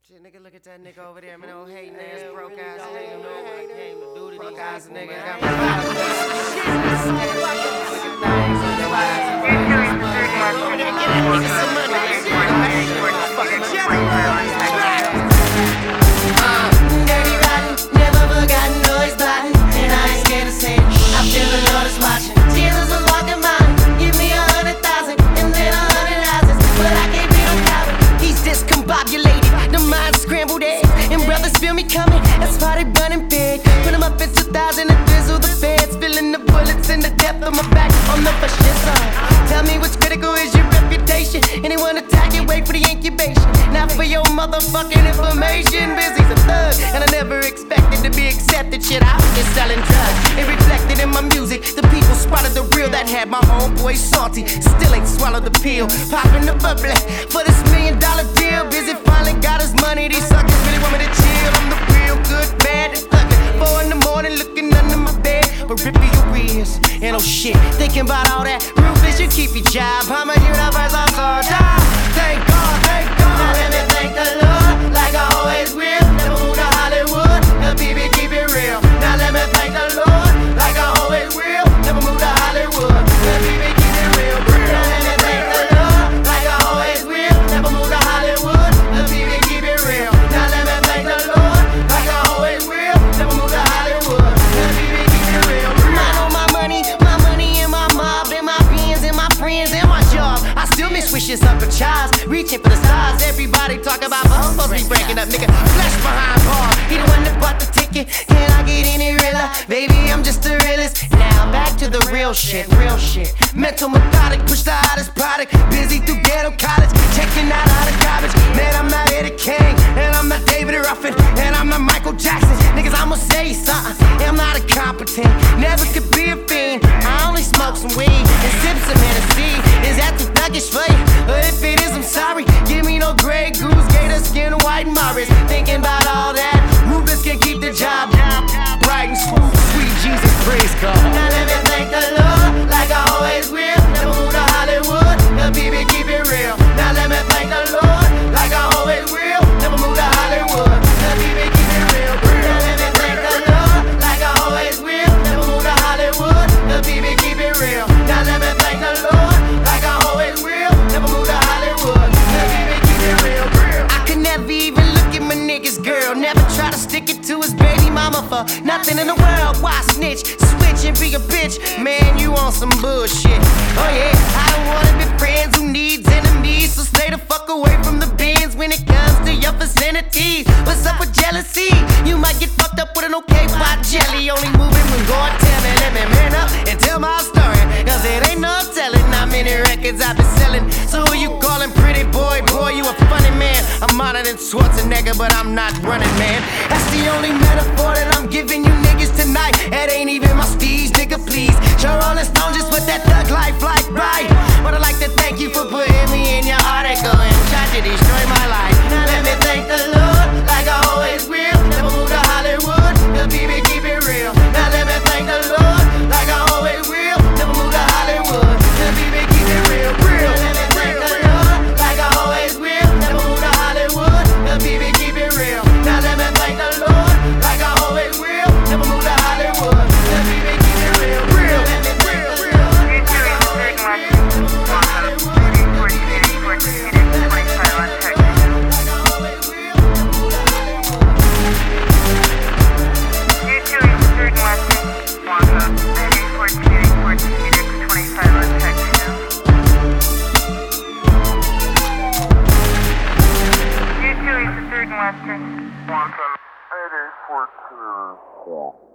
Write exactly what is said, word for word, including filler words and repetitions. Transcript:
Shit, nigga, look at that nigga over there, man. Old hating ass, broke ass nigga. Know what I came to do to these ass niggas. Got my dirty rotten, never forgotten, always plotting. And I ain't scared to say it. I feel the Lord is watching. Jesus was walking mine. Give me a hundred thousand and then a hundred houses. But I can't be no coward. He's discombobulated. The mind scrambled eggs. And brothers feel me coming. That's why they running big. Put them up in two thousand and drizzle the feds. Feeling the bullets in the depth of my back. On the first shit song. Tell me what's critical is your reputation. Anyone attack it, wait for the incubation. Not for your motherfucking information. Busy's a thug, and I never expected to be accepted. Shit, I was just selling drugs. It reflected in my music. The people spotted the real that had my homeboy salty. Still ain't swallowed the pill. Popping the bubble for this million dollar deal. Busy finally got his money. These suckers really want me to chill. I'm the real good, bad, and thuggin'. Four in the morning, looking under my bed. But ripping your ears. And oh shit, thinking about all that. Ruthless, you keep your job. I'm a universe, I'm so down. Thank God, thank God. Now let me thank the Lord, like I always will. Never move to Hollywood, the baby keep it real. Now let me thank the Lord, like I always will. Never move to Hollywood, the baby keep it real. Now let me thank the Lord, like I always will. Never move to Hollywood, the baby keep it real. Now let me thank the Lord, like I always will. Never move to Hollywood, the baby keep it real. I know my money, my money and my mob, and my beans and my friends and my job. I still miss wishes up for child, reaching for the stars. Everybody talk about my supposed to be breaking up, nigga. Flesh behind bar, he the one that bought the ticket. Can I get any realer? Baby, I'm just the realest. Now back to the real shit, real shit. Mental methodic, push the hottest product. Busy through ghetto college, checking out all the garbage. Man, I'm not Eddie King, and I'm not David Ruffin, and I'm not Michael Jackson. Niggas, I'ma say something. I'm not incompetent, never could be a fiend. I only smoke some weed and sip some Hennessy. Is that too thuggish for you? Or if it is, I'm sorry. Give me no Grey Goose, gator skin, white Morris. Thinking about all that, Rufus can keep the job bright and smooth. Sweet Jesus, praise God. Now let me thank the Lord, like I always will. Never move to Hollywood, the baby keep it real. Now let me thank the Lord, like I always will. Never move to Hollywood, the baby keep it real. Now let me thank the Lord, like I always will. Never move to Hollywood, the baby keep it real. Now let me thank the Lord, like I always will. Never move to Hollywood, the baby keep it real. I could never even look at my nigga's girl. Never try to stick it to his baby mama for nothing in the world. Why snitch, switch and be a bitch? Man, you on some bullshit. Oh yeah, I don't wanna be friends who needs enemies. So stay the fuck away from the bins when it comes to your vicinities. What's up with jealousy? You might get fucked up with an okay pot jelly. Only moving when God tell me, let me man up and tell my story. Cause it ain't no telling how many records I've been selling. So who you calling pretty boy? Boy, you a funny man. I'm hotter than Schwarzenegger, but I'm not running, man. That's the only metaphor that I'm giving you niggas tonight. That ain't even my steez, nigga, please. Show Rolling Stone just with that thug life like right. But I'd like to thank you for putting me in your article and trying to destroy my life. Now let me thank the Lord, like I always will. Never move to Hollywood, the baby keep it real. Now let me thank the Lord, like I always will. Never move to Hollywood, the baby keep it real. Real. Let me thank the Lord, like I always will. Never move to Hollywood, the baby keep it real. Now let me thank the Lord, like I always will. Never move to Hollywood, the baby keep it real. Real. Let me thank the Lord, like I always will. Never move to Hollywood, the baby keep it real. Western. Western. eight eight four two.